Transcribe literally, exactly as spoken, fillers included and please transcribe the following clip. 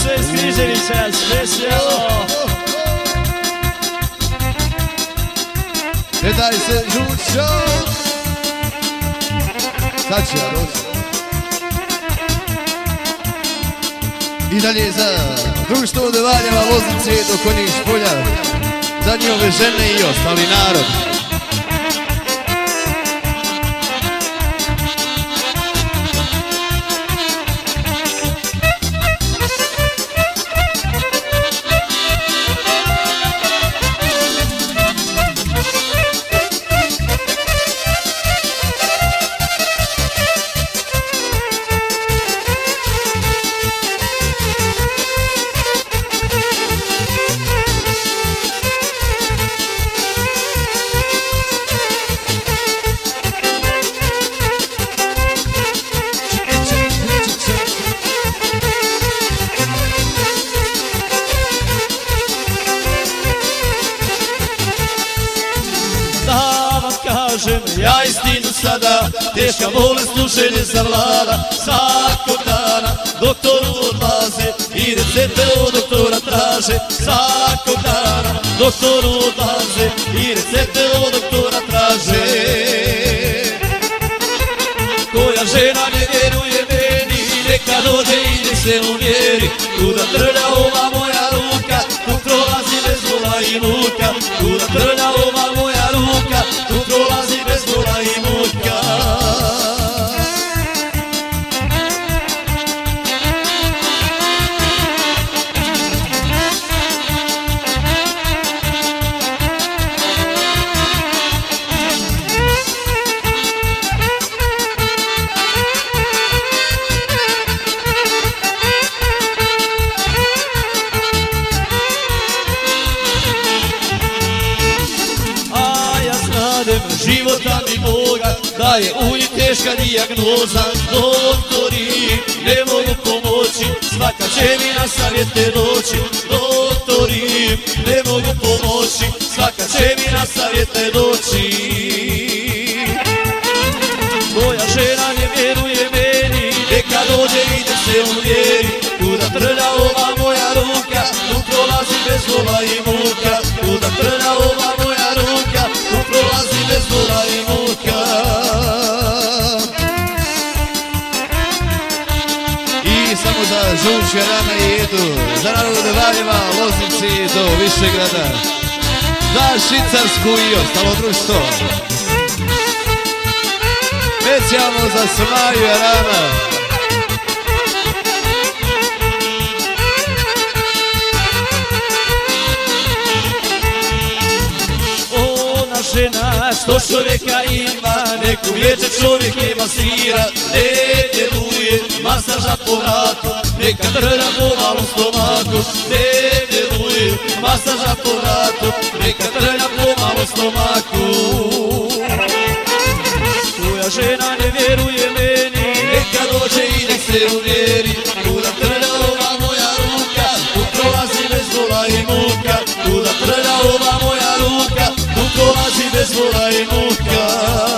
Bože Sniževića, specijalno. Ne daj se žučo. Sad ću ja doći. I dalje za društvo od Valjeva, Loznice do Konjić polja. Za njove žene i ostali narod. Ja istinu sada, teška bolest duše ne zavlada. Svakog dana doktoru odlaze i recepte od doktora traže. Svakog dana doktoru odlaze i recepte od doktora traže. Koja žena ne vjeruje meni, neka dođe i nek se uvjeri. Kuda trlja ova moja ruka, tu prolazi bez bola i muka. Kuda trlja ova moja ruka, tu prolazi bez bola i muka. Života mi moga, da je u njih teška dijagnoza. Doktori ne mogu pomoći, svaka će mi na savjete doći. Doktori ne mogu pomoći, svaka će mi na savjete doći. Koja žena ne vjeruje meni, neka dođe i da se uvjeri. Kuda trlja ova moja ruka, tu prolazi bez bola i muka. Kuda trlja ova moja ruka, tu prolazi bez bola i muka. I samo za žučke rane jedu, za narod Valjeva, Loznici do Višegrada, za Švicarsku i ostalo društvo. Specijalno za Smaju Arana. Žena što čovjeka ima, neku vječe čovjek je masira. Ne djeluje masaža po vratu, neka trlja po malom stomaku. Ne djeluje masaža po vratu, neka trlja po malom stomaku. Koja žena ne vjeruje meni, neka dođe i nek se uvjeri. Kuda trlja ova moja ruka, tu prolazi bez bola i muka. Kuda trlja ova moja ruka, tu prolazi bez bola i muka.